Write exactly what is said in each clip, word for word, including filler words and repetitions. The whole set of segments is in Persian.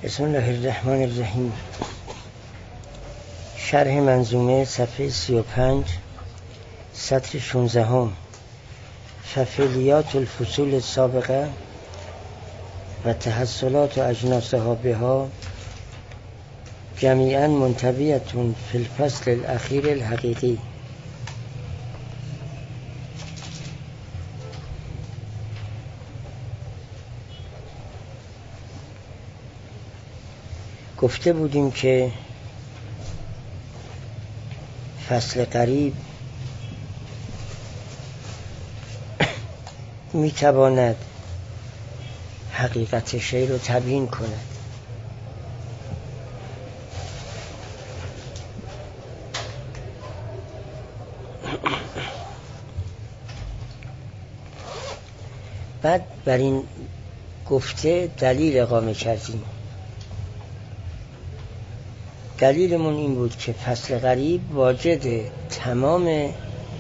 بسم الله الرحمن الرحیم. شرح منظومه صفحه سی و پنج سطر شانزده هم. ففعلیات الفصول السابقه و تحصلات و اجناسها بها جمیعا منطویتون فی الفصل الاخیر الحقیقی. گفته بودیم که فصل قریب میتواند حقیقت شی رو تبیین کند. بعد بر این گفته دلیل اقامه کردیم. دلیلمون این بود که فصل قریب واجد تمام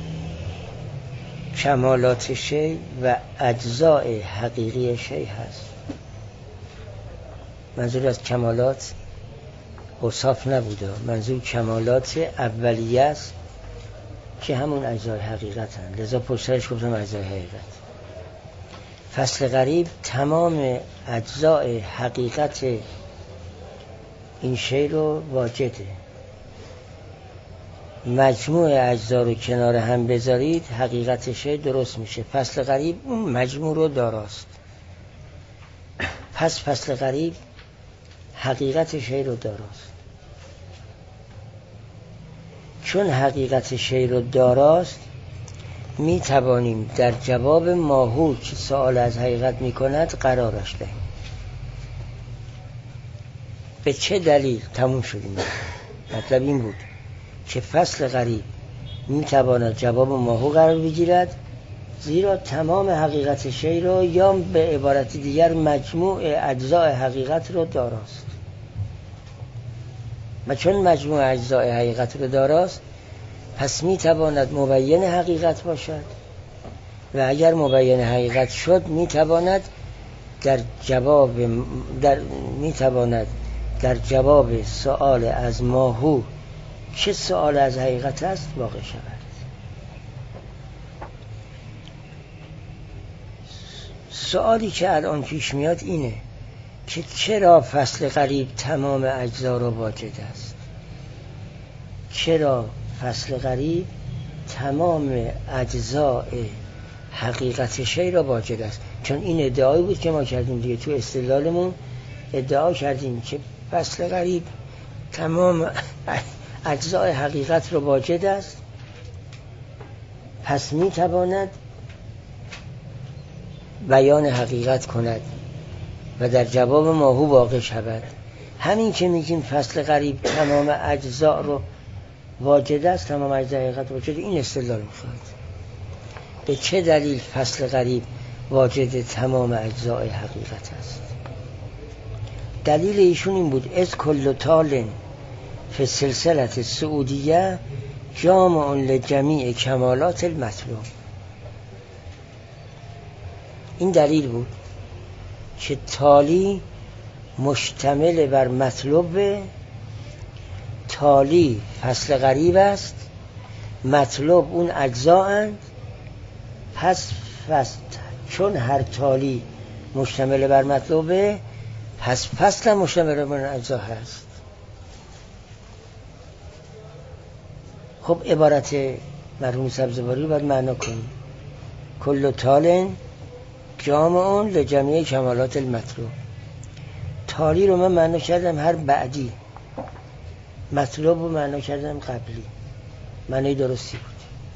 کمالات شی و اجزاء حقیقی شی هست. منظور از کمالات اوصاف نبوده، منظور کمالات اولیه است که همون اجزای حقیقت هست. لذا پشترش گفتم اجزای حقیقت. فصل قریب تمام اجزاء حقیقت این شی رو واجده. مجموع اجزا رو کنار هم بذارید حقیقت شی درست میشه. فصل قریب اون مجموع رو داراست. پس فصل قریب حقیقت شی رو داراست. چون حقیقت شی رو داراست می توانیم در جواب ماهو که سوال از حقیقت می کند قرارش دهیم. به چه دلیل؟ تموم شدیم. مطلب این بود که فصل قریب می تواند جواب ماهو قرار بگیرد زیرا تمام حقیقت شی رو یا به عبارت دیگر مجموع اجزای حقیقت رو داراست. و چون مجموع اجزای حقیقت رو داراست پس می تواند مبین حقیقت باشد و اگر مبین حقیقت شد می تواند در جواب در می تواند در جواب سؤال از ماهو چه سؤال از حقیقت است واقع شود. سؤالی که الان پیش میاد اینه که چرا فصل قریب تمام اجزا را واجد است؟ چرا فصل قریب تمام اجزاء حقیقت شی را واجد است؟ چون این ادعایی بود که ما کردیم دیگه. تو استدلالمون ادعا کردیم که فصل قریب تمام اجزاء حقیقت را واجد است، پس می تواند بیان حقیقت کند و در جواب ماهو واقع شود. همین که میگیم فصل قریب تمام اجزاء رو واجد است، تمام اجزاء حقیقت واجد، این استدلال میخواد. به چه دلیل فصل قریب واجد تمام اجزاء حقیقت است؟ دلیل ایشون این بود از کل تال فی سلسله سعودیه جامع لجمیع کمالات المطلوب. این دلیل بود که تالی مشتمل بر مطلوب. تالی فصل قریب است، مطلوب اون اجزاءند. پس فصل چون هر تالی مشتمل بر مطلوبه پس فصل مشتمل بر اجزا هست. خب عبارت مرحوم سبزواری رو باید معنا کنیم. کل تال جامع لجمیع کمالات المطلوب. تالی رو من معنا کردم هر بعدی، مطلوب رو معنا کردم قبلی. معنی درستی بود.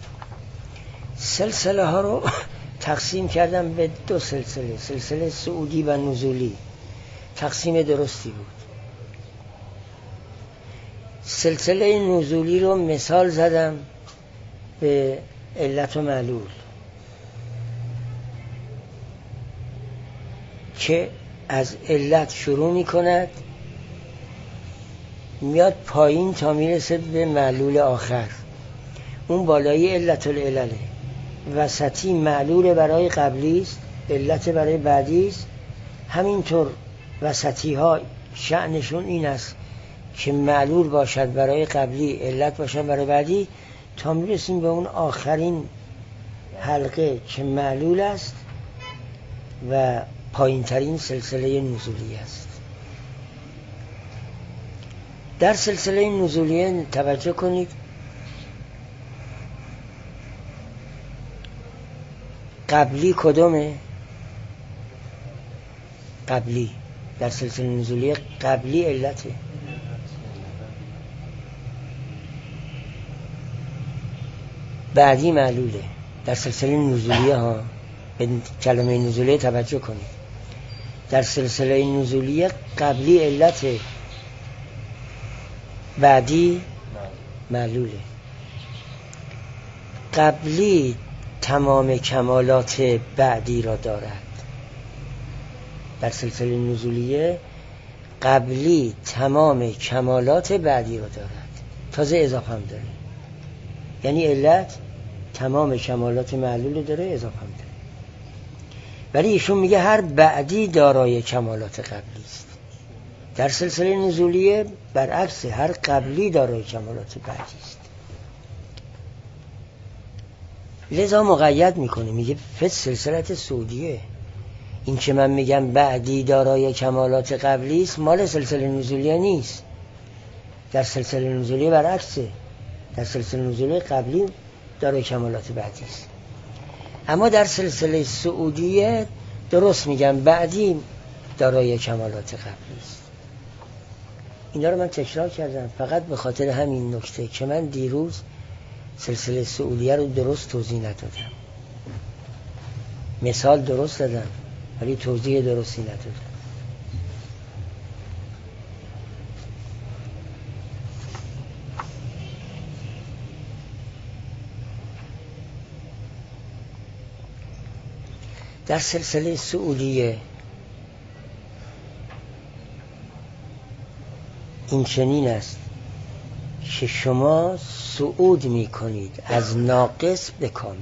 سلسله ها رو تقسیم کردم به دو سلسله، سلسله سعودی و نزولی. تقسیم درستی بود. سلسله نزولی رو مثال زدم به علت و معلول که از علت شروع می کند میاد پایین تا میرسه به معلول آخر. اون بالایی علت العلله، وسطی معلول برای قبلی است، علت برای بعدی است. همینطور وسطی ها شأنشون این است که معلول باشد برای قبلی، علت باشد برای بعدی، تا میرسیم به اون آخرین حلقه که معلول است و پایین ترین سلسله نزولی است. در سلسله نزولیه توجه کنید قبلی کدومه؟ قبلی در سلسله نزولیه قبلی علته. بعدی معلوله. در سلسله نزولیه ها به کلمه نزولیه توجه کنید. در سلسله نزولیه قبلی علته، بعدی معلوله. قبلی تمام کمالات بعدی را دارد. در سلسله نزولیه قبلی تمام کمالات بعدی را دارد، تازه اضافه هم داره. یعنی علت تمام کمالات معلول داره، اضافه هم داره. ولی ایشون میگه هر بعدی دارای کمالات قبلی است. در سلسله نزولیه برعکس، هر قبلی دارای کمالات بعدی است. لذا مقید میکنه، میگه فت سلسلت سعودیه. این که من میگم بعدی دارای کمالات قبلی است مال سلسله نزولیه نیست. در سلسله نزولیه برعکسه، در سلسله نزولیه قبلی دارای کمالات بعدی است. اما در سلسله سعودیه درست میگم بعدی دارای کمالات قبلی است. اینا رو من تکرار کردم فقط به خاطر همین نکته که من دیروز سلسله سعودیه رو درست توضیح ندادم. مثال درست دادم ولی توضیح درستی ندادم. در سلسله سعودیه این چنین است که شما صعود می کنید از ناقص به کامل،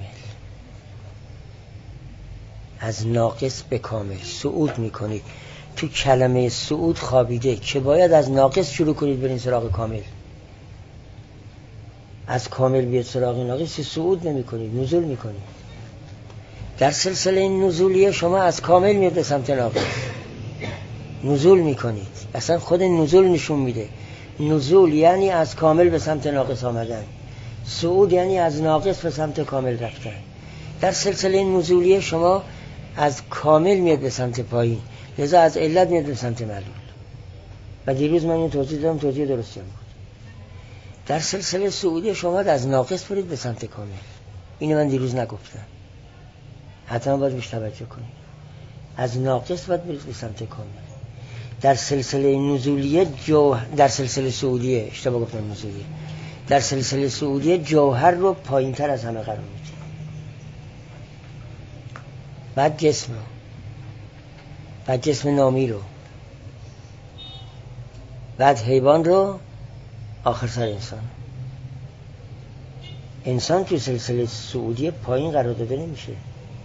از ناقص به کامل صعود می کنید. تو کلمه صعود خوابیده که باید از ناقص شروع کنید برین سراغ کامل. از کامل بیاد سراغ ناقص صعود نمی کنید، نزول می کنید. در سلسله نزولیه شما از کامل میاد به سمت ناقص، نزول می کنید. اصلا خود نزول نشون میده. نزول یعنی از کامل به سمت ناقص آمدن، صعود یعنی از ناقص به سمت کامل رفتن. در سلسله نزولیه شما از کامل میاد به سمت پایین، لذا از علت میاد به سمت معلول. و دیروز من این توضیح دادم، توضیح درستی هم بود. در سلسله سعودی شما از ناقص برید به سمت کامل. اینو من دیروز نگفتم، حتما باید بهش توجه کنید. از ناقص باید برید به سمت کامل. در سلسله نزولیه جو... در سلسله سعودیه اشتباه گفتم نزولیه، در سلسله سعودیه جوهر رو پایین تر از همه قرار میدید، بعد جسم رو، بعد جسم نامی رو، بعد حیوان رو، آخر سر انسان. انسان تو سلسله سعودیه پایین قرار داده نمیشه،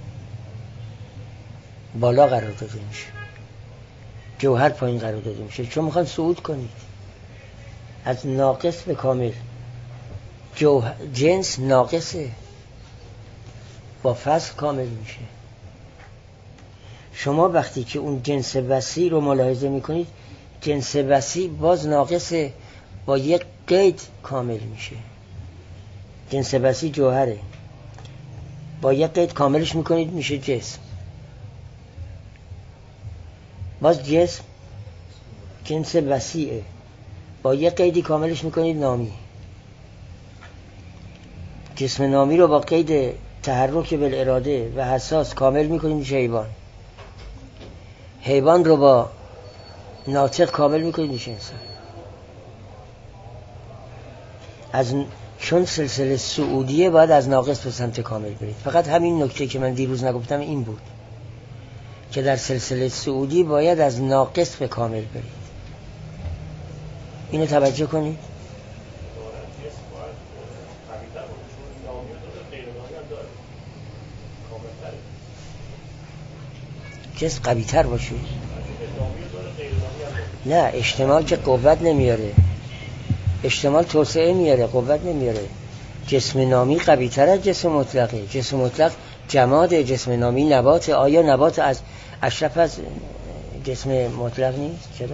بالا قرار داده میشه. جوهر پایین قرار داده میشه چون میخوان صعود کنید از ناقص به کامل. جوهر جنس ناقصه، با فصل کامل میشه. شما وقتی که اون جنس وسیع رو ملاحظه میکنید، جنس وسیع باز ناقصه، با یک قید کامل میشه. جنس وسیع جوهره، با یک قید کاملش میکنید میشه جسم. باز جسم جنس وسیعه، با یک قیدی کاملش میکنید نامی. جسم نامی رو با قید تحرک بالاراده و حساس کامل میکنید میشه حیوان. حیوان رو با ناطق کامل میکنید میشه انسان. از چون سلسله سعودیه باید از ناقص به سمت کامل برید. فقط همین نکته که من دیروز نگفتم این بود که در سلسله سعودی باید از ناقص به کامل برید. اینو توجه کنید. جسم قوی تر باشه. نه اشتمال که قوت نمیاره، اشتمال توسعه میاره، قوت نمیاره. جسم نامی قوی تر از جسم مطلقه. جسم مطلق جماده، جسم نامی نباته. آیا نبات از اشرف از جسم مطلق نیست؟ چرا؟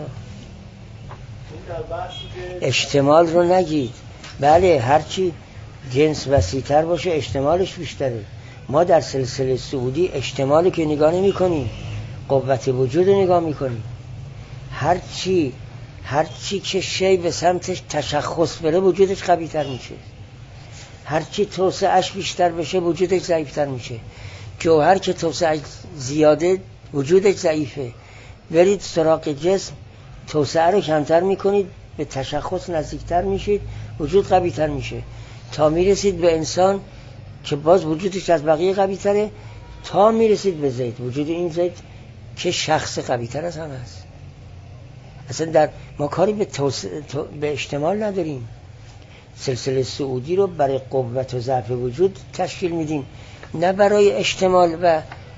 اشتمال رو نگید. بله هرچی جنس وسیع‌تر باشه اشتمالش بیشتره. ما در سلسله صعودی اشتمالی که نگاه نمی کنیم، قوت وجود نگاه می کنیم. هرچی هرچی که شی به سمتش تشخص بره وجودش قوی تر میشه، هرچی توسعهش بیشتر بشه وجودش ضعیفتر میشه. جوهر که توسعه زیاده وجودش ضعیفه. برید سراغ جسم، توسعه رو کمتر میکنید، به تشخص نزدیکتر میشید، وجود قوی تر میشه، تا میرسید به انسان که باز وجودش از بقیه قوی تره، تا میرسید به زید. وجود این زید که شخص قوی تر از همه است. اصلا در ما کاری به, توس... تو... به اشتمال نداریم. سلسله صعودی رو برای قوت و ضعف وجود تشکیل میدیم، نه برای اشتمال و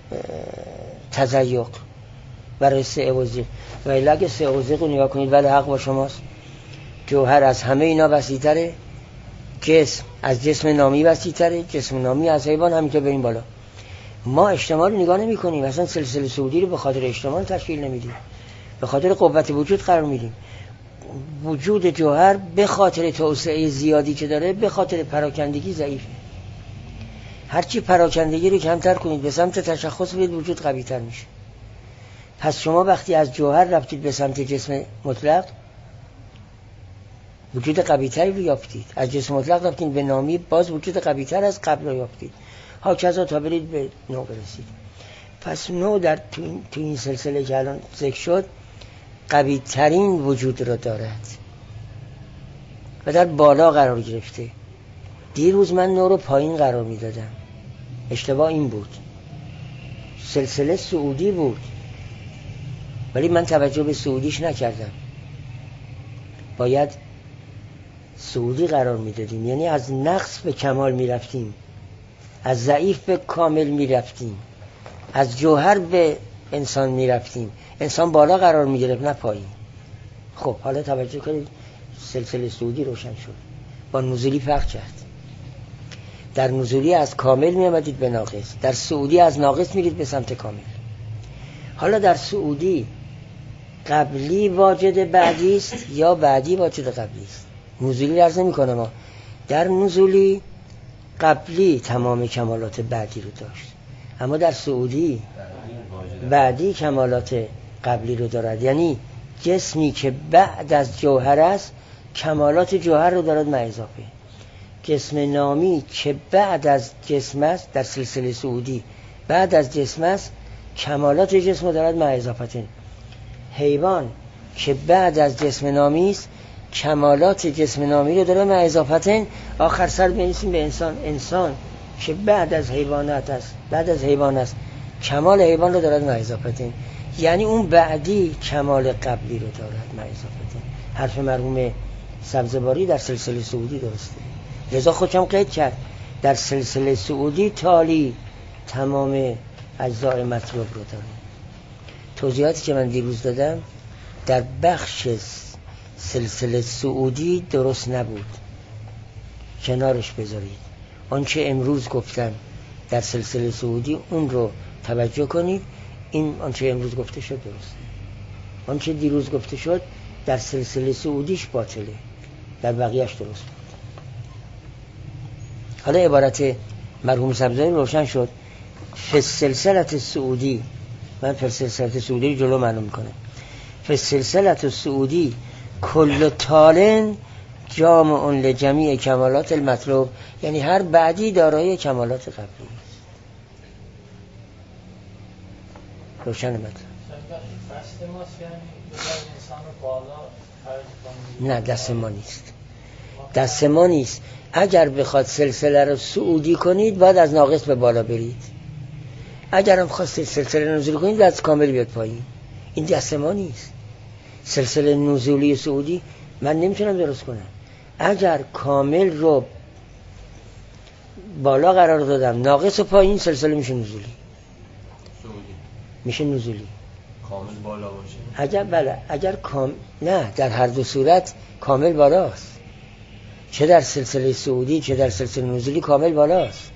تزیق، برای سعوزی. و اگه سعوزی رو نگاه کنید، ولی حق با شماست، جوهر از همه اینا وسیع‌تره، جسم از جسم نامی وسیع‌تره، جسم نامی از حیوان، همین که بریم بالا. ما اشتمال رو نگاه نمی کنیم، اصلا سلسله صعودی رو به خاطر اشتمال تشکیل نمیدیم، به خاطر قوت وجود قرار میدیم. وجود جوهر به خاطر توسعه زیادی که داره، به خاطر پراکندگی ضعیفه. هرچی پراکندگی رو کمتر کنید، به سمت تشخص برید، وجود قوی تر میشه. پس شما وقتی از جوهر رفتید به سمت جسم مطلق، وجود قوی تری رو یافتید. از جسم مطلق رفتید به نامی، باز وجود قوی تر از قبل رو یافتید. هاکذا تا برید به نو برسید. پس نو در تو این, تو این سلسله که الان ذکر شد قوی ترین وجود رو دارد و در بالا قرار گرفته. دیروز من نو رو پایین قرار میدادم، اشتباه این بود. سلسله صعودی بود ولی من توجه به صعودیش نکردم. باید صعودی قرار میدادیم، یعنی از نقص به کمال میرفتیم، از ضعیف به کامل میرفتیم، از جوهر به انسان میرفتیم. انسان بالا قرار میگرفت نه پایین. خب حالا توجه کنید، سلسله صعودی روشن شد، با نزولی فرق کرد. در نزولی از کامل میامدید به ناقص، در صعودی از ناقص میرید به سمت کامل. حالا در صعودی قبلی واجد بعدی است یا بعدی واجد قبلی است؟ نزولی عرض نمی‌کنه، ما در نزولی قبلی تمام کمالات بعدی رو داشت، اما در صعودی بعدی کمالات قبلی رو دارد. یعنی جسمی که بعد از جوهر است کمالات جوهر رو دارد مع اضافه. جسم نامی که بعد از جسم است در سلسله صعودی بعد از جسم است کمالات جسم رو دارد مع اضافه. حیوان که بعد از جسم نامی است کمالات جسم نامی رو داره مع اضافه. آخر سر بنویسیم به انسان. انسان که بعد از حیوانات است، بعد از حیوان است، کمال حیوان رو دارد مع اضافه. یعنی اون بعدی کمال قبلی رو دارد مع اضافه. حرف مرحوم سبزواری در سلسله صعودی درسته، لذا خودم قید کرد در سلسله صعودی تالی تمام اجزای مطلوب رو داره. توضیحاتی که من دیروز دادم در بخش سلسله صعودی درست نبود، کنارش بذارید. آنچه امروز گفتم در سلسله صعودی اون رو توجه کنید. این آنچه امروز گفته شد درسته، آنچه دیروز گفته شد در سلسله صعودیش باطله، در بقیهش درست بود. حالا عبارت مرحوم سبزواری روشن شد. فی سلسله صعودی، من فی سلسله صعودی جلو معلوم میکنم. فی سلسله صعودی کل تالن جامع لجمیع کمالات المطلوب، یعنی هر بعدی دارای کمالات قبلی است. روشن مطلب. نه دست ما نیست، دست ما نیست. اگر بخواد سلسله رو صعودی کنید باید از ناقص به بالا برید، اگر هم خواستید سلسله نزولی کنید از کامل بیاد پایین. این دست ما نیست. سلسله نزولی صعودی من نمیتونم درست کنم. اگر کامل رو بالا قرار دادم، ناقص و پایین، سلسله میشه نزولی، میشه نزولی. کامل بالا باشه. اگر بله اگر کام نه در هر دو صورت کامل بالاست، چه در سلسله صعودی چه در سلسله نزولی کامل بالاست.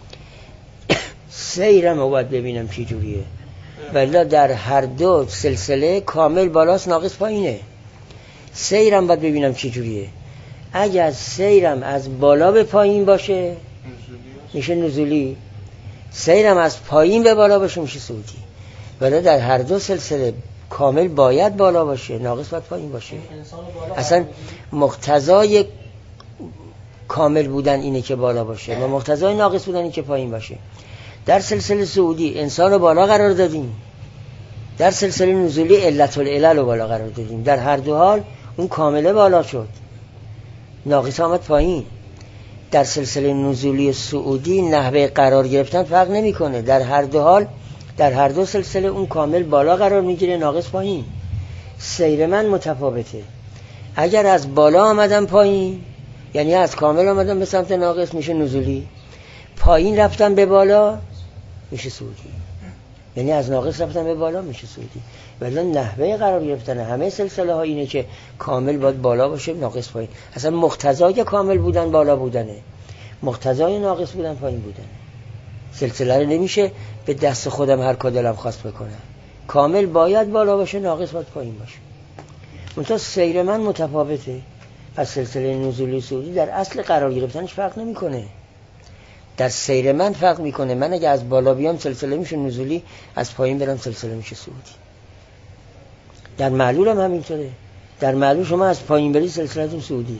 سیرم رو باید ببینم چی جوریه، ولی در هر دو سلسله کامل بالاست ناقص پایینه. سیرم باید ببینم چی جوریه. اگر سیرم از بالا به پایین باشه میشه نزولی، سیرم از پایین به بالا باشه میشه صعودی. ولی در هر دو سلسله کامل باید بالا باشه، ناقص باید پایین باشه. اصلا مقتضای کامل بودن اینه که بالا باشه و مقتضای ناقص بودن اینه که پایین باشه. در سلسله صعودی انسان رو بالا قرار دادیم، در سلسله نزولی علت العلل رو بالا قرار دادیم. در هر دو حال اون کامله بالا شد، ناقص آمد پایین. در سلسله نزولی صعودی نحوه قرار گرفتن فرق نمیکنه، در هر دو حال در هر دو سلسله اون کامل بالا قرار میگیره، ناقص پایین. سیر من متفاوته. اگر از بالا آمدم پایین یعنی از کامل آمدم به سمت ناقص میشه نزولی، پایین رفتم به بالا میشه صعودی، یعنی از ناقص رفتم به بالا میشه صعودی. ولی نحوه قرار گرفتن همه سلسله ها اینه که کامل باید بالا باشه ناقص پایین. اصلا مقتضای کامل بودن بالا بودنه، مقتضای ناقص بودن پایین بودنه. سلسله رو نمیشه به دست خودم هر کار دلم خواست بکنم. کامل باید بالا باشه، ناقص باید پایین باشه. منتها سیر من متفاوته. پس سلسله نزولی صعودی در اصل قرار گرفتنش فرق نمیکنه، در سیر من فرق میکنه. من اگه از بالا بیام سلسله میشه نزولی، از پایین برم سلسله میشه صعودی. در معلول هم همینطوره. در معلول شما از پایین بری سلسلتون صعودیه،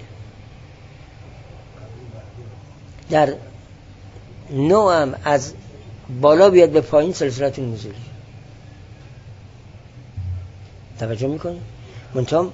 در نوع هم از بالا بیاد به پایین سلسلتون نزولی. توجه میکنی؟ منتها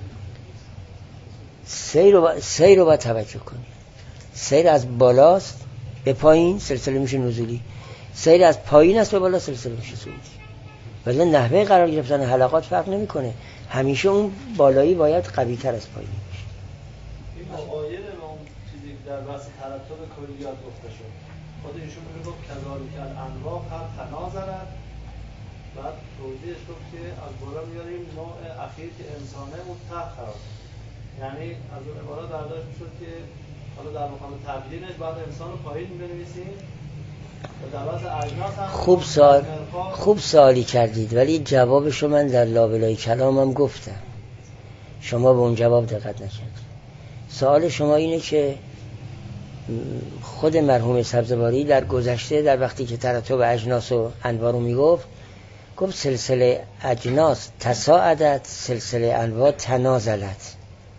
سیر رو سیر رو باید توجه کنی. سیر از بالاست به پایین سلسله میشه نزولی، سیر از پایین است به بالا سلسله میشه صعودی. ولی نحوه قرار گرفتن حلقات فرق نمیکنه، همیشه اون بالایی باید قوی تر از پایینی باشه. این مغایر به اون چیزی که در بحث ترتب کلیات گفته شد، خود ایشون میگه گفت کذالک الانواع قد تناظرت، بعد توضیحش گفت که از بالا میاریم نوع اخیر که انسانه اون تحت قرار، یعنی از اون عبارت برداشت میشد که حالا در مقام تبیینش بعد انسان رو پایین بنویسیم. خوب سوال خوب سوالی کردید، ولی جوابشو من در لابلای کلامم گفتم، شما به اون جواب دقت نکردید. سوال شما اینه که خود مرحوم سبزواری در گذشته در وقتی که ترتب اجناس و انواع رو میگفت، گفت سلسله اجناس تصاعدت، سلسله انواع تنازلت.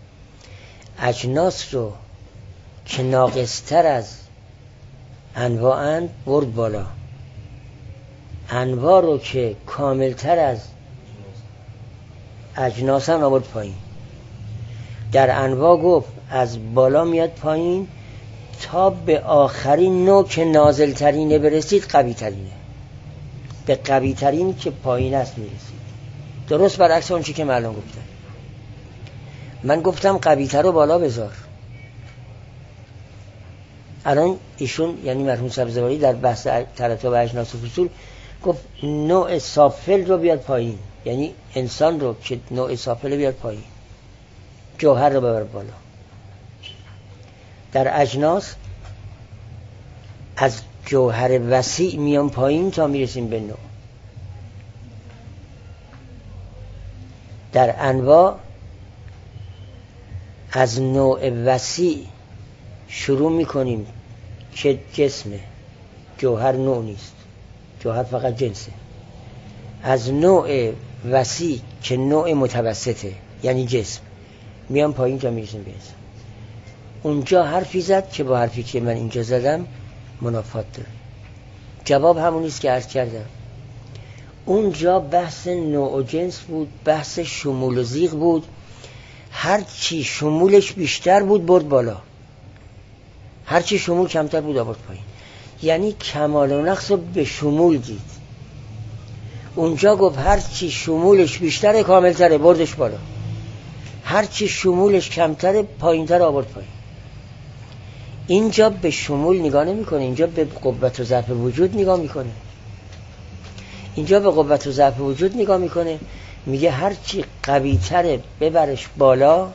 اجناس رو که ناقصتر از انواعن برد بالا، انواع رو که کاملتر از اجناسن آورد پایین. در انواع گفت از بالا میاد پایین تا به آخرین نوع که نازل ترینه برسید قوی ترینه، به قوی ترین که پایین است میرسید. درست برعکس اون چی که من الان گفتم. من گفتم قوی تر رو بالا بذار، الان ایشون یعنی مرحوم سبزواری در بحث ترتب اجناس و فصول گفت نوع سافل رو بیاد پایین، یعنی انسان رو که نوع سافل بیاد پایین، جوهر رو ببر بالا. در اجناس از جوهر وسیع میان پایین تا میرسیم به نوع. در انواع از نوع وسیع شروع میکنیم که جسمه، جوهر نوع نیست، جوهر فقط جنسه. از نوع وسیع که نوع متوسطه یعنی جسم میان پایین تا میرسیم به اسم. اونجا حرفی زد که با حرفی که من اینجا زدم منافات داره. جواب همونیست که عرض کردم. اونجا بحث نوع و جنس بود، بحث شمول و زیغ بود. هر چی شمولش بیشتر بود برد بالا، هر چی شمول کمتر بود آورد پایین. یعنی کمال و نقص رو به شمول دید. اونجا گفت هر چی شمولش بیشتره کاملتره بردش بالا، هر چی شمولش کمتره پایینتر آورد پایین. اینجا به شمول نگاه نمی کنه، اینجا به قوت و ضعف وجود نگاه میکنه. اینجا به قوت و ضعف وجود نگاه میکنه، میگه هر چی قوی تره ببرش بالا،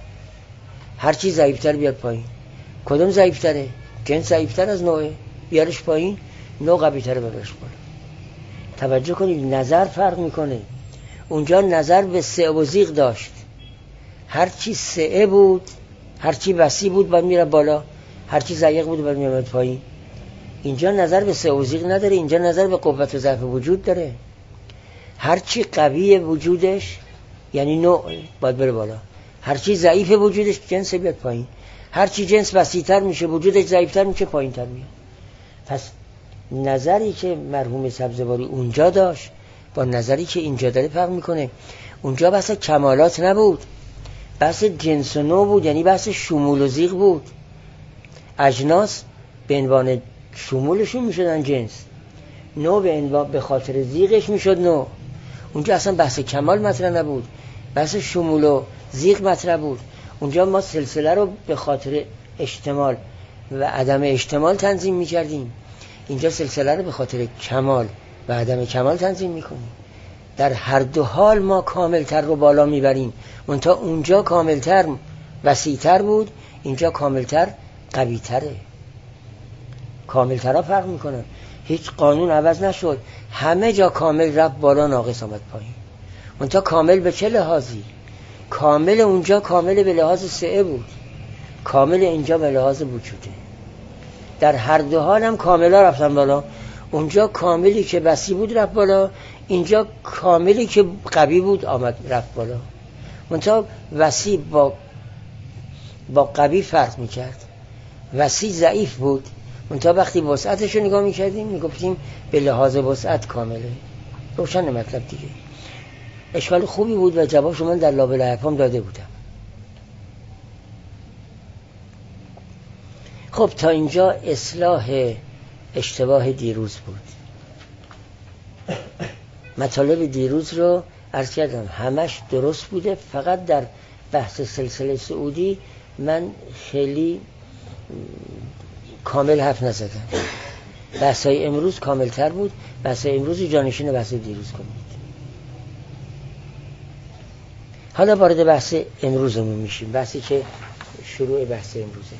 هر چی ضعیف تر بیاد پایین. کدوم ضعیف تره؟ جنس ضعیف تر از نوعه، بیارش پایین، نوع قوی تره ببرش بالا. توجه کنید نظر فرق میکنه. اونجا نظر به سعه و زیغ داشت، هر چی سعه بود، هر چی وسیع بود باید میره بالا، هر چی ضیق بود باید میره پایین. اینجا نظر به سعه و زیغ نداره، اینجا نظر به قوت و ضعف وجود داره. هر چی قوی وجودش یعنی نوع باید بره بالا، هر چی ضعیف وجودش جنس بیاد پایین. هر چی جنس وسیع‌تر میشه وجودش ضعیف‌تر میشه، پایین‌تر میاد. پس نظری که مرحوم سبزواری اونجا داشت با نظری که اینجا داره فرق میکنه. اونجا بحث کمالات نبود، بحث جنس و نوع بود، یعنی بحث شمول و زیغ بود. اجناس به عنوان شمولشون میشدن جنس، نوع به عنوان به خاطر زیغش میشد نوع. اونجا اصلا بحث کمال مطرح نبود، بحث شمول و زیغ مطرح بود. اونجا ما سلسله رو به خاطر اشتمال و عدم اشتمال تنظیم میکردیم، اینجا سلسله رو به خاطر کمال و عدم کمال تنظیم میکنیم. در هر دو حال ما کاملتر رو بالا میبریم، منتها اونجا کاملتر وسیع‌تر بود، اینجا کاملتر قوی‌تره. کاملترها فرق میکنن، هیچ قانون عوض نشد، همه جا کامل رفت بالا، ناقص آمد پایین. منتها کامل به چه لحاظی؟ کامل اونجا کامل به لحاظ سعه بود، کامل اینجا به لحاظ وجوده. در هر دو حال هم کاملا رفتن بالا، اونجا کاملی که وسیع بود رفت بالا، اینجا کاملی که قوی بود آمد رفت بالا. منتها وسیع با با قوی فرق میکرد. وسیع ضعیف بود، منتها وقتی وسعتش رو نگاه میکردیم میگفتیم به لحاظ وسعت کامله. روشن مطلب دیگه. اشکال خوبی بود و جوابشو من در لابلای حرفام داده بودم. خب تا اینجا اصلاح اشتباه دیروز بود. مطالب دیروز رو عرض کردم همش درست بوده، فقط در بحث سلسله سعودی من خیلی کامل حرف نزدم. بحثای امروز کامل تر بود، بحثای امروز جانشین بحث دیروز کنید. حالا وارد بحث امروزمون میشیم، بحثی که شروع بحث امروزه.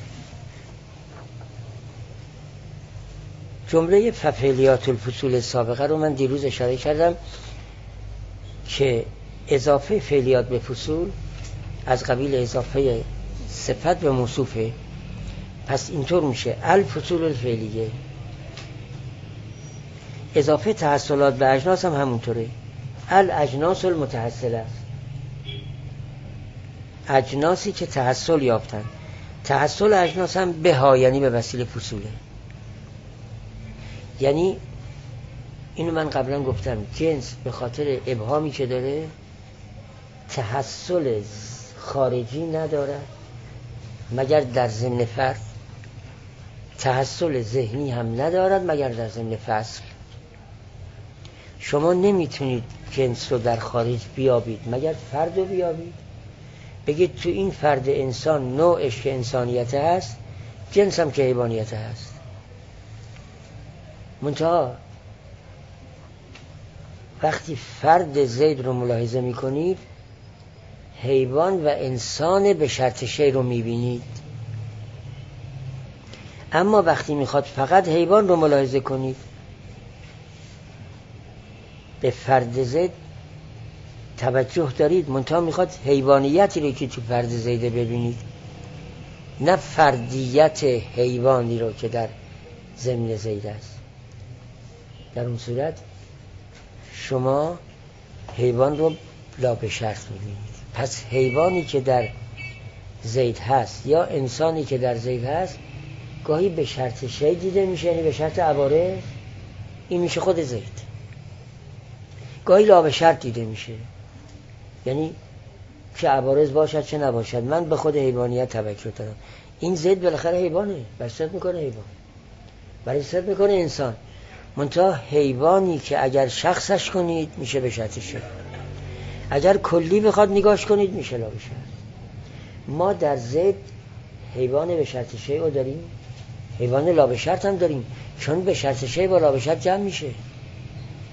جمله ففعلیات الفصول سابقه رو من دیروز اشاره کردم که اضافه فعلیات به فصول از قبیل اضافه صفت به موصوفه. پس اینطور میشه الفصول الفعلیه. اضافه تحصلات به اجناس هم همونطوره، الاجناس المتحصله است. اجناسی که تحصل یافتن. تحصل اجناس هم به ها یعنی به وسیله فصوله. یعنی اینو من قبلا گفتم، جنس به خاطر ابهامی که داره تحصل خارجی نداره مگر در ضمن فرد، تحصل ذهنی هم ندارد مگر در ضمن فصل. شما نمیتونید جنس رو در خارج بیابید مگر فرد رو بیابید. بگید تو این فرد انسان نوعش که انسانیت هست، جنس هم که حیوانیت هست. منتها وقتی فرد زید رو ملاحظه میکنید، حیوان و انسان به شرط شی رو میبینید. اما وقتی میخواد فقط حیوان رو ملاحظه کنید، به فرد زید توجه دارید، منتها میخواد حیوانیتی رو که تو فرد زیده ببینید، نه فردیت حیوانی رو که در ضمن زید است. در اون صورت شما حیوان رو لا به شرط میبینید. پس حیوانی که در زید هست یا انسانی که در زید هست گاهی به شرط شی دیده میشه، یعنی به شرط عبارض، این میشه خود زید. گاهی لا به شرط دیده میشه، یعنی چه عبارض باشد چه نباشد من به خود حیوانیت توجه دارم. این زید بالاخره حیوانه، برصد میکنه حیوان، برصد میکنه انسان. منتها حیوانی که اگر شخصش کنید میشه به شرط شی، اگر کلی بخواد نگاش کنید میشه لا به شرط. ما در زید حیوان به شرط شی رو داریم، حیوان لا به شرط هم داریم، چون به شرط شی با لا به شرط جمع میشه.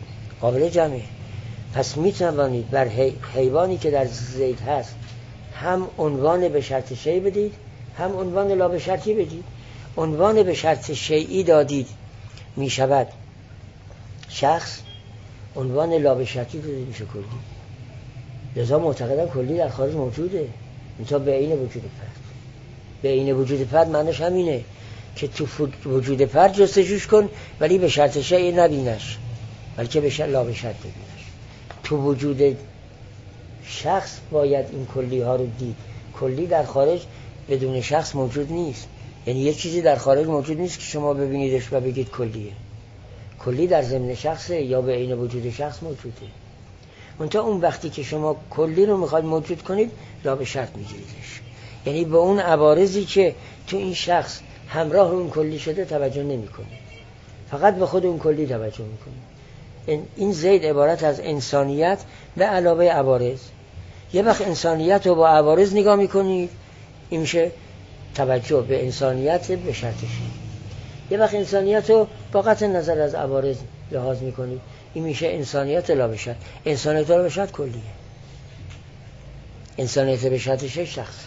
قابل جمعه. پس میتوانید بر حیوانی که در زید هست هم عنوان به شرط شیء بدید، هم عنوان لا به شرطی بدید. عنوان به شرط شیئی دادید میشود شخص، عنوان لا به شرطی دادید میشه کلی. لذا معتقدم کلی در خارج موجوده، منتها به عین وجود فرد. به عین وجود فرد معنیش همینه که تو وجود فرد جستجوش کن ولی به شرط شیء نبینش، بلکه به شرط لا به شرط ببینش. تو وجود شخص باید این کلی ها رو دید. کلی در خارج بدون شخص موجود نیست. یعنی یک چیزی در خارج موجود نیست که شما ببینیدش و بگید کلیه. کلی در ضمن شخصه یا به عین وجود شخص موجوده. منتها اون وقتی که شما کلی رو میخواید موجود کنید لا به شرط میگیریدش، یعنی به اون عوارضی که تو این شخص همراه اون کلی شده توجه نمی کنید، فقط به خود اون کلی توجه میکنید. این زید عبارت از انسانیت به علاوه عوارض. یه وقت انسانیت رو با عوارض نگاه میکنید، این میشه توجه به انسانیت به شرط شیء. یه وقت انسانیت رو با قطع نظر از عوارض لحاظ میکنید، این میشه انسانیت لا به شرط. انسانیت لا به شرط کلیه. انسانیت به شرط شیء شخص.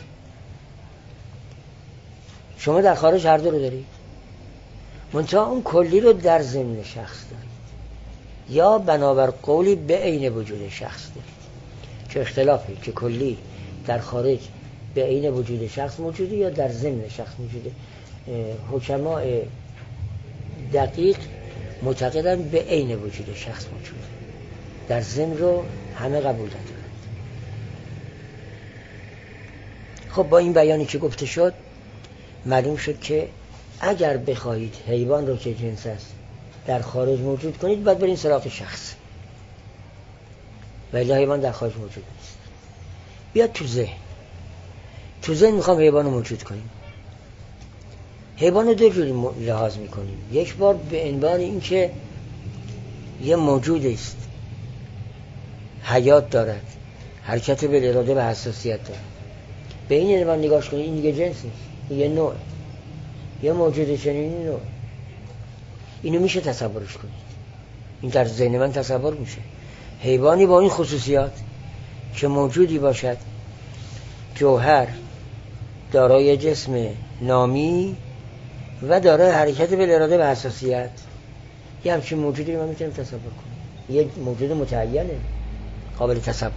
شما در خارج هر دو رو دارید، منتها اون کلی رو در ضمن شخص دارید یا بنابر قولی به عین وجود شخص دارید. چه اختلافی که کلی در خارج به عین وجود شخص موجوده یا در ضمن شخص موجوده. حکماء دقیق معتقدن به عین وجود شخص موجوده، در ضمن رو همه قبول ندارند. خب با این بیانی که گفته شد معلوم شد که اگر بخواهید حیوان رو که جنس است در خارج موجود کنید باید برین سراغ شخص، ولی حیوان در خارج موجود نیست. بیاد تو ذهن. تو ذهن میخوام حیوان رو موجود کنیم. حیوان رو دو جوری لحاظ میکنیم. یک بار به عنوان این که یه موجود است، حیات دارد، حرکت به اراده و حساسیت دارد. به این عنوان نگاش کنید، این دیگه جنس نیست، یه نوع، یه موجود چنین نوع. اینو میشه تصورش کنید. این در ذهن من تصور میشه. حیوانی با این خصوصیات که موجودی باشد، جوهر، دارای جسم نامی و دارای حرکت به اراده و حساسیت، یه همچین موجودی رو من میتونم تصور کنم. یه موجود متعینه، قابل تصور.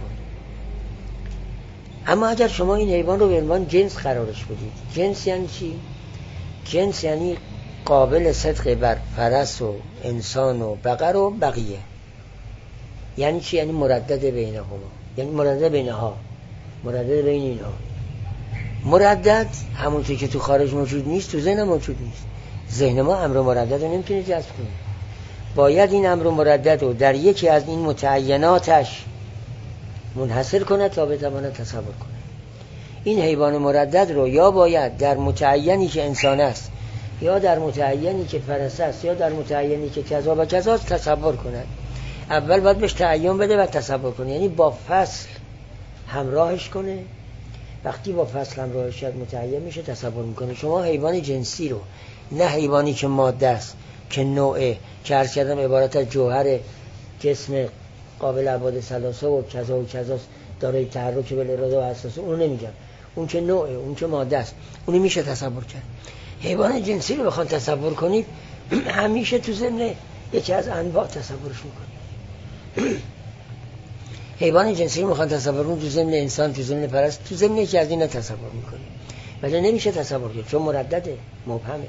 اما اگر شما این حیوان رو به عنوان جنس قرارش بدید، جنس یعنی چی؟ جنس یعنی قابل صدق بر فرس و انسان و بقر و بقیه. یعنی چی؟ یعنی مردد بینهما، یعنی مردد بینها، مردد بین اینها. مردد همونطور که تو خارج موجود نیست، تو ذهن موجود نیست. ذهن ما امر مردد رو نمیتونه جذب کنه. باید این امر مردد رو در یکی از این متعیناتش منحصر کنه تا بتواند تصور کنه. این حیوان مردد رو یا باید در متعینی که انسان است، یا در متعینی که فرس است، یا در متعینی که کذا و کذا تصور کند. اول باید بهش تعین بده و تصور کنه، یعنی با فصل همراهش کنه. وقتی با فصل همراهش شد متعین میشه، تصور میکنه. شما حیوان جنسی رو، نه حیوانی که ماده است، که نوعه، که عرض کردم عبارت از جوهر، جسم قابل ابعاد ثلاثه و کذا و کذا، دارای تحرک بالاراده و حساسه، اون نمیگم. اون که نوعه، اون که ماده است، اونی میشه تصور کرد. حیوان جنسی رو بخوان تصور کنید همیشه تو ضمن یکی از انواع تصورش میکنید. حیوان جنسی رو میخوان تصور کنید تو ضمن انسان، تو ضمن پرست، تو ضمن یکی از اینا تصور میکنید، ولی نمیشه تصور کرد چون مردده، مبهمه.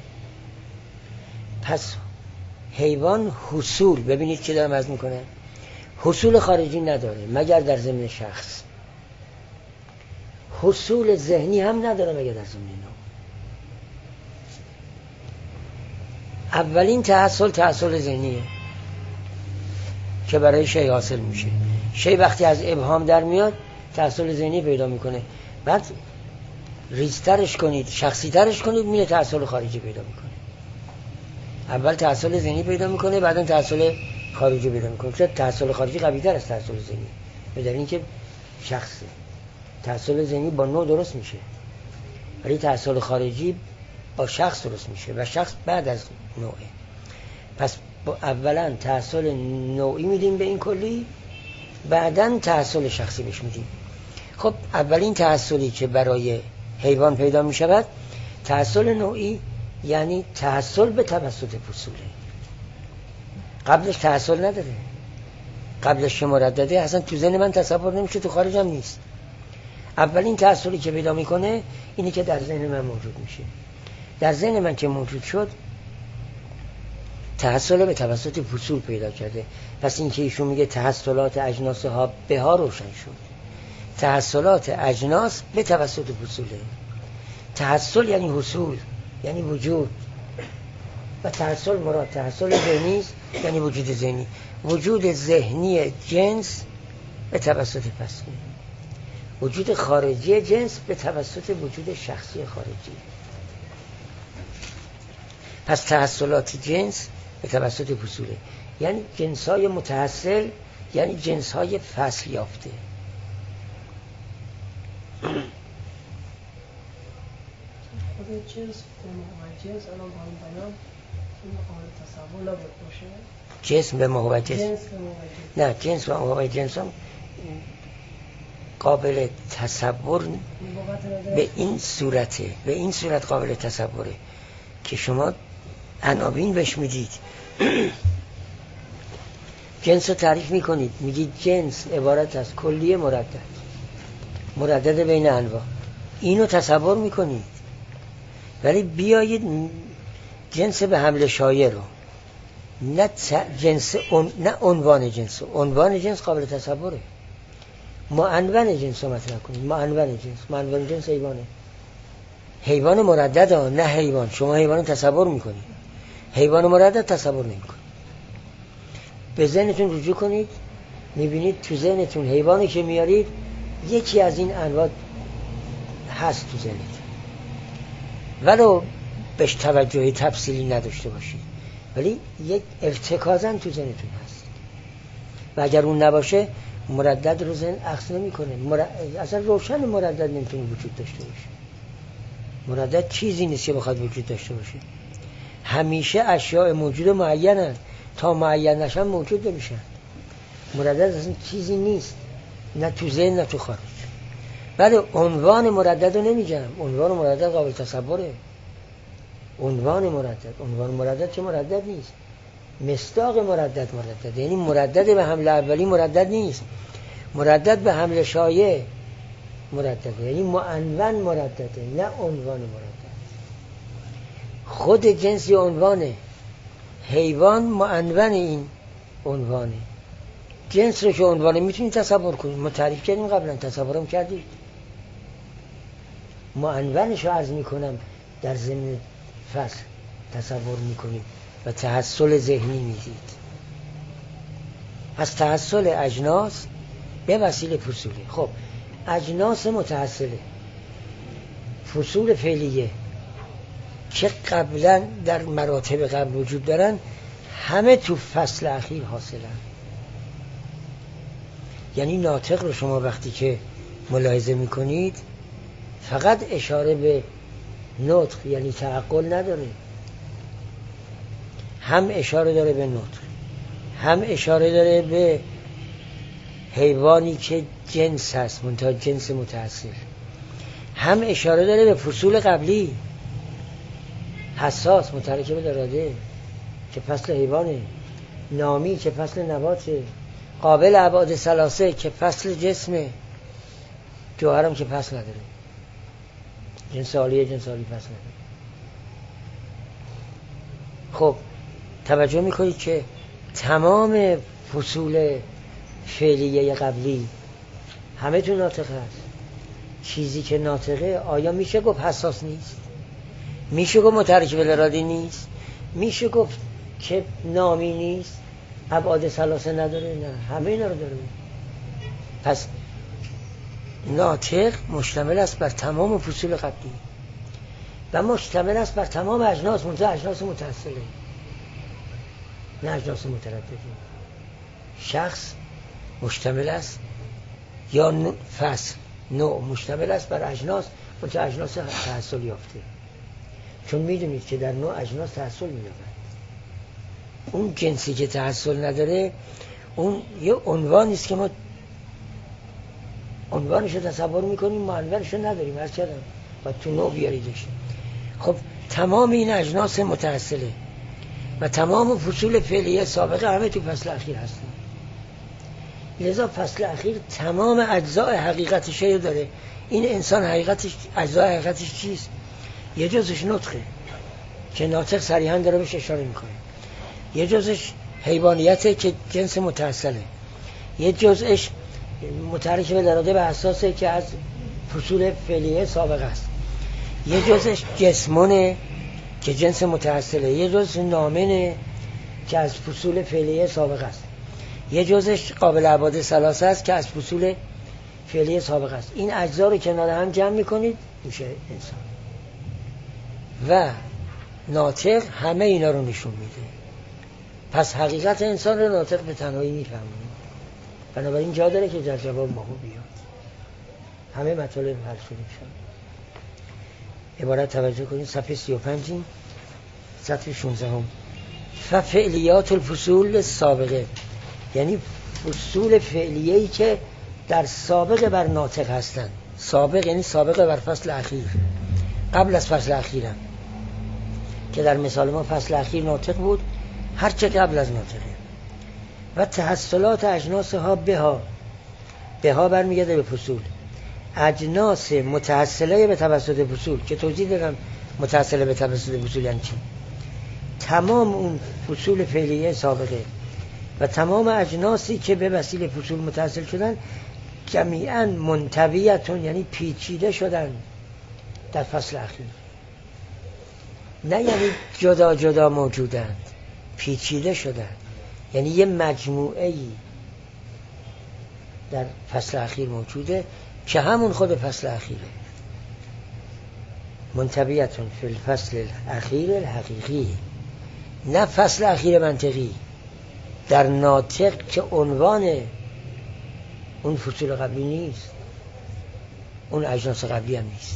پس حیوان حصول، ببینید که دارم عرض میکنه، حصول خارجی نداره مگر در ضمن شخص. حصول ذهنی هم نداره مگر در ضمن نوع. اولین تحصل تحصل ذهنیه که برای شی حاصل میشه. شی وقتی از ابهام در میاد تحصل ذهنی پیدا میکنه، بعد ریزترش کنید، شخصی ترش کنید، میره تحصل خارجی پیدا میکنه. اول تحصل ذهنی پیدا میکنه، بعدا تحصل خارجی پیدا میکنه. چون تحصل خارجی قوی تر از تحصل ذهنی، به دلیل اینکه شخصه. تحصل ذهنی با نوع درست میشه، ولی تحصل خارجی با شخص درست میشه و شخص بعد از نوعه. پس با اولا تحصل نوعی میدیم به این کلی، بعداً تحصل شخصی بهش میدیم. خب اولین تحصلی که برای حیوان پیدا میشود تحصل نوعی، یعنی تحصل به توسط فصوله. قبلش تحصل نداره، قبلش که مردده اصلا تو ذهن من تصور نمیشه، تو خارجم نیست. اولین تحصلی که پیدا میکنه اینی که در ذهن من موجود میشه. در ذهن من که موجود شد تحصل به توسط فصول پیدا کرده. پس این که ایشون میگه تحصلات اجناس ها به ها روشن شد. تحصلات اجناس به توسط فصوله. تحصل یعنی حصول، یعنی وجود، و تحصل مراد تحصل ذهنی است، یعنی وجود ذهنی. وجود ذهنی جنس به توسط فصل، وجود خارجی جنس به توسط وجود شخصی خارجی. پس تحصلات جنس به توسط فصوله، یعنی جنس‌های متحصل، یعنی جنس‌های فصل یافته. خود جنس و جنس الان با هم بیان این قابل تصور نبود باشه. جسم به موقع جنس. جنس به موقع جنس. نه، جنس و موقع جنس هم قابل تصور به این صورته، به این صورت قابل تصوره که شما عناوین بهش میدید. جنس رو تعریف میکنید، میگید جنس عبارت از کلیه مردد، مردد بین انواع. اینو تصور میکنید، ولی بیایید جنس به حمل شایع رو، نه جنس اون، نه عنوان جنس. عنوان جنس قابل تصوره. معنون جنس رو مطرح کنید. معنون جنس، معنون جنس حیوانه. حیوان مردد ها، نه حیوان. شما حیوان رو تصور میکنید، حیوان مردد تصور نمیکنید. به ذهنتون رجوع کنید، میبینید تو ذهنتون حیوانی که میارید یکی از این انواع هست تو ذهنتون، ولو بهش توجه تفصیلی نداشته باشید، ولی یک ارتکازن تو ذهنتون هست. و اگر اون نباشه مردد رو ذهن اخذ نمی کنه. مر... اصلا روشن مردد نمیتونه وجود داشته باشه. مردد چیزی نیست که بخواد وجود داشته باشه. همیشه اشیاء موجود معینن، تا معین نشن موجود نمیشن. مردد اصلا چیزی نیست، نه تو ذهن نه تو خارج. ولی عنوان مردد رو نمیگم. عنوان مردد قابل تصوره. عنوان مردد، عنوان مردد که مردد نیست، مصداق مردد مردد، یعنی مردد به حمل اولی مردد نیست، مردد به حمل شایع مردد، یعنی معنون مردده، نه عنوان مردد. خود جنسی عنوانه، حیوان معنون این عنوانه. جنس رو که عنوانه میتونید تصور کنید. ما تعریف کردیم قبلا، تصورم کردید. معنونش رو عرض میکنم در ضمن فصل تصور میکنید و تحصل ذهنی میدید. از تحصل اجناس به وسیله فصوله. خب اجناس متحصله، فصول فعلیه که قبلا در مراتب قبل وجود دارن، همه تو فصل اخیر حاصلن. یعنی ناطق رو شما وقتی که ملاحظه میکنید فقط اشاره به نطق یعنی تعقل نداره، هم اشاره داره به نطق، هم اشاره داره به حیوانی که جنس هست منتها جنس متحصل، هم اشاره داره به فصول قبلی، حساس مترکب اراده که فصل حیوانه، نامی که فصل نباته، قابل ابعاد ثلاثه که فصل جسمه، جوهرم که فصل نداره، جنس عالیه جنس عالی فصل نداره. خب توجه میکنید که تمام فصول فعلیه قبلی همه تو ناطق هست. چیزی که ناطقه آیا میشه گفت حساس نیست؟ میشه گفت مترکب اراده نیست؟ میشه گفت که نامی نیست؟ ابعاد ثلاثه نداره؟ نه، همه اینا رو داره. پس ناطق مشتمل است بر تمام فصول قبلی و مشتمل است بر تمام اجناس، منتها اجناس متحصله نه اجناس متردده. شخص مشتمل است یا فصل نوع مشتمل است بر اجناس، منتها اجناس تحصل یافته، چون میدونید که در نوع اجناس تحصل می‌یابد. اون جنسی که تحصل نداره اون یه عنوانی است که ما عنوانش رو تصور میکنیم، معنورش رو نداریم. هر چقدر و تو نوع بیاریدش. خب تمام این اجناس متحصله و تمام فصول فعلیه سابقه همه تو فصل اخیر هستن. لذا فصل اخیر تمام اجزای حقیقتش رو داره. این انسان حقیقتش، اجزای حقیقتش چیست؟ یه جزش نطقه که ناطق صریحا داره بهش اشاره میکنه، یه جزش حیوانیته که جنس متحصله، یه جزش متحرک به اراده به اساسه که از فصول فعلیه سابقه است، یه جزش جسمونه که جنس متحصله، یه جزش نامنه که از فصول فعلیه سابقه است، یه جزش قابل ابعاد ثلاثه است که از فصول فعلیه سابقه است. این اجزا رو کنار هم جمع میکنید میشه انسان. و ناطق همه اینا رو نشون میده. پس حقیقت انسان رو ناطق به تنهایی میفهمونه. بنابراین جا داره که در جواب ماهو بیاد. همه مطالب حل شده میشن. عبارت توجه کنید صفحه سی و پنج صفحه شانزده هم. ففعلیات الفصول سابقه، یعنی فصول فعلیه‌ای که در سابق بر ناطق هستند. سابق یعنی سابق بر فصل اخیر، قبل از فصل اخیرم، که در مثال ما فصل اخیر ناطق بود، هرچه قبل از ناطقه. و تحصلات اجناس ها به ها به ها برمیگرده به فصول. اجناس متحصله به توسط فصول که توضیح دادم متحصله به توسط فصول یعنی چی. تمام اون فصول فعلیه سابقه و تمام اجناسی که به وسیله فصول متحصل شدن جمیعاً منطویتون، یعنی پیچیده شدن در فصل اخیر. نه یعنی جدا جدا موجودند، پیچیده شدن، یعنی یه مجموعه‌ای در فصل اخیر موجوده که همون خود فصل اخیره. منطویتون فی الفصل الاخیر الحقیقی، نه فصل اخیر منطقی. در ناطق که عنوان اون فصول قبلی نیست، اون اجناس قبلی هم نیست،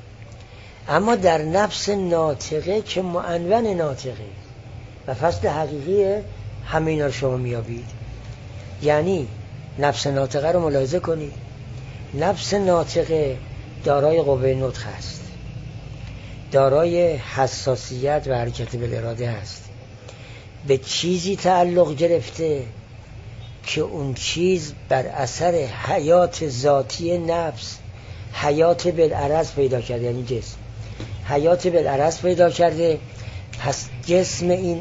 اما در نفس ناطقه که معنون ناطقه و فصل حقیقیه، همه اینا رو شما میابید. یعنی نفس ناطقه رو ملاحظه کنید. نفس ناطقه دارای قوه نطق است، دارای حساسیت و حرکت بالاراده است، به چیزی تعلق گرفته که اون چیز بر اثر حیات ذاتی نفس حیات بالعرض پیدا کرده، یعنی جسم حیات بالعرض پیدا کرده. پس جسم این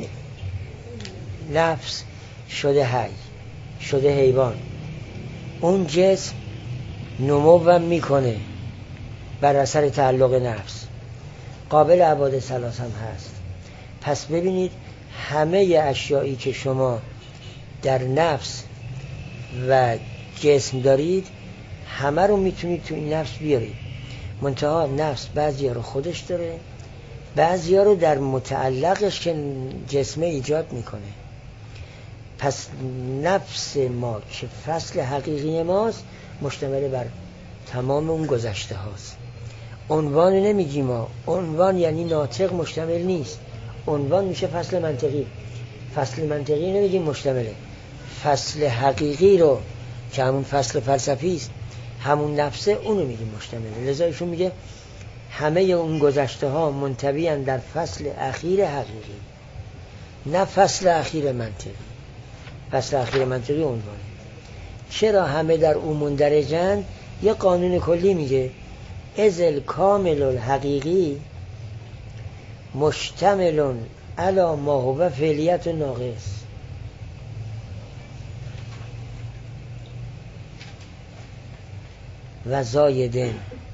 نفس شده حی، شده حیوان. اون جسم نمو میکنه بر اثر تعلق نفس، قابل ابعاد ثلاث هم هست. پس ببینید همه اشیایی که شما در نفس و جسم دارید همه رو میتونید تو این نفس بیارید. منتها نفس بعضی ها رو خودش داره، بعضی ها رو در متعلقش که جسمه ایجاد میکنه. پس نفس ما که فصل حقیقی ماست مشتمل بر تمام اون گذشته هاست. عنوان نمیگیم ما، عنوان یعنی ناطق مشتمل نیست، عنوان میشه فصل منطقی. فصل منطقی نمیگیم مشتمله، فصل حقیقی رو که همون فصل فلسفی است، همون نفسه، اونو میگیم مشتمله. لذا ایشون میگه همه اون گذشته ها منطویان در فصل اخیر حقیقی، نه فصل اخیر منطقی. فصل اخیر منطقی عنوانه. چرا همه در اون مندرجن؟ یه قانون کلی میگه ازل کامل الحقیقی مشتمل علی ما هو فعلیت ناقص. و زایدن،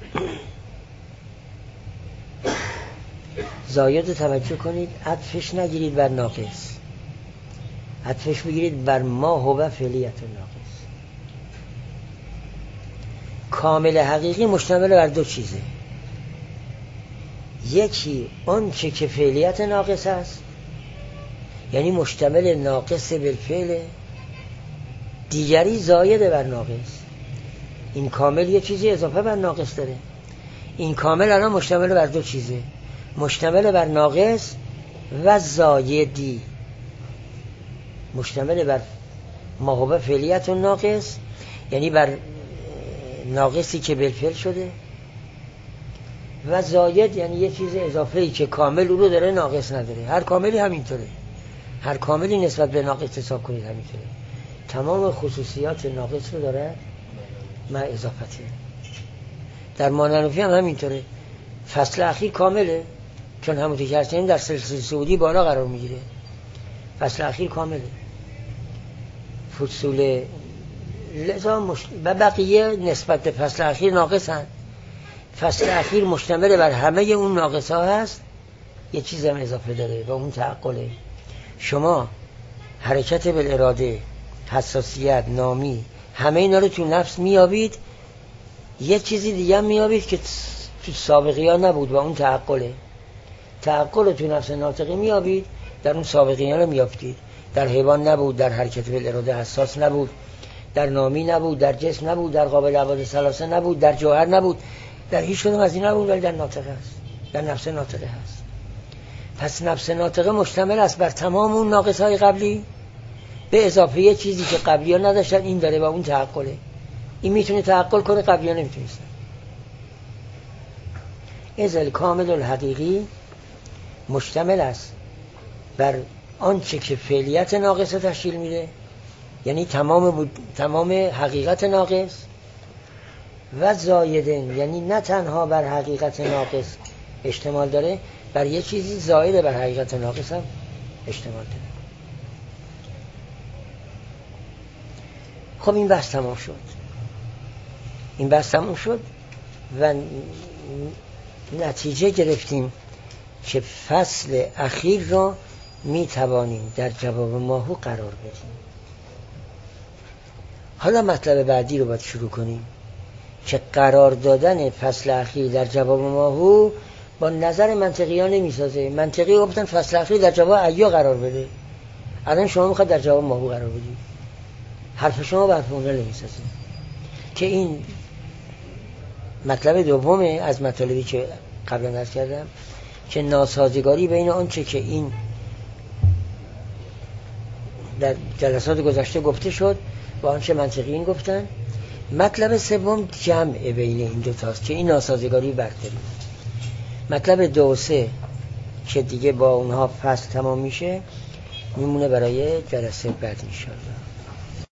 زاید توجه کنید، عطفش نگیرید بر ناقص، عطفش بگیرید بر ما هو فعلیت ناقص. کامل حقیقی مشتمل بر دو چیزه، یکی اون چه که فعلیت ناقص است، یعنی مشتمل ناقص بالفعل، دیگری زاید بر ناقص. این کامل یه چیزی اضافه بر ناقص داره. این کامل الان مشتمل بر دو چیزه، مشتمل بر ناقص و زایدی. مشتمل بر ماهوبه فعلیت و ناقص، یعنی بر ناقصی که بالفعل شده، و زاید یعنی یه چیز اضافه‌ای که کامل او رو داره ناقص نداره. هر کاملی همینطوره، هر کاملی نسبت به ناقص حساب کنید همینطوره، تمام خصوصیات ناقص رو داره مع اضافته. در ماننوفی هم همینطوره، فصل اخیر کامله، چون همونطور که هستیم در سلسله صعودی بالا قرار میگیره، فصل اخیر کامله. فصول لذا مشت... و بقیه نسبت به فصل اخیر ناقصن. فصل اخیر مشتمل بر همه اون ناقص ها هست، یه چیز هم اضافه داره و اون تعقله. شما حرکت بالاراده، حساسیت، نامی، همه اینا رو تو نفس میابید، یه چیزی دیگه هم میابید که تو سابقی ها نبود و اون تعقله. تعقل رو تو نفس ناطقی میابید، در اون سابقی ها رو میافتید. در حیوان نبود، در حرکت بالاراده حساس نبود، در نامی نبود، در جسم نبود، در قابل عواد ثلاثه نبود، در جوهر نبود، در هیچ کدوم از این نبود، ولی در ناطقه هست، در نفس ناطقه هست. پس نفس ناطقه مشتمل است بر تمام اون ناقص های قبلی به اضافه یه چیزی که قبلی ها نداشتن، این داره و اون تعقله. این میتونه تعقل کنه، قبلی ها نمیتونستن. ازل کامل الحقیقی مشتمل است بر آنچه که فعلیت ناقص تشکیل میده، یعنی تمام بود، تمام حقیقت ناقص، و زایدن یعنی نه تنها بر حقیقت ناقص اشتمال داره، بر یه چیزی زایده بر حقیقت ناقص هم اشتمال داره. خب این بحث تمام شد، این بحث تمام شد و نتیجه گرفتیم که فصل اخیر را می توانیم در جواب ماهو قرار بدیم. حالا مطلب بعدی رو باید شروع کنیم که قرار دادن فصل اخیر در جواب ماهو با نظر منطقی ها نمی سازه. منطقی گفتن فصل اخیر در جواب ایا قرار بده، الان شما میخواد در جواب ماهو قرار بدید، حرف شما به حرف اون نمی سازه. که این مطلب دومه از مطالبی که قبلا عرض کردم که ناسازگاری بین آنچه که این در جلسات گذشته گفته شد با آنچه منطقیین گفتن. مطلب سوم جمع بین این دو تاست که این ناسازگاری برطرف. مطلب دو و سه که دیگه با اونها فصل تمام میشه میمونه برای جلسه بعد انشاءالله.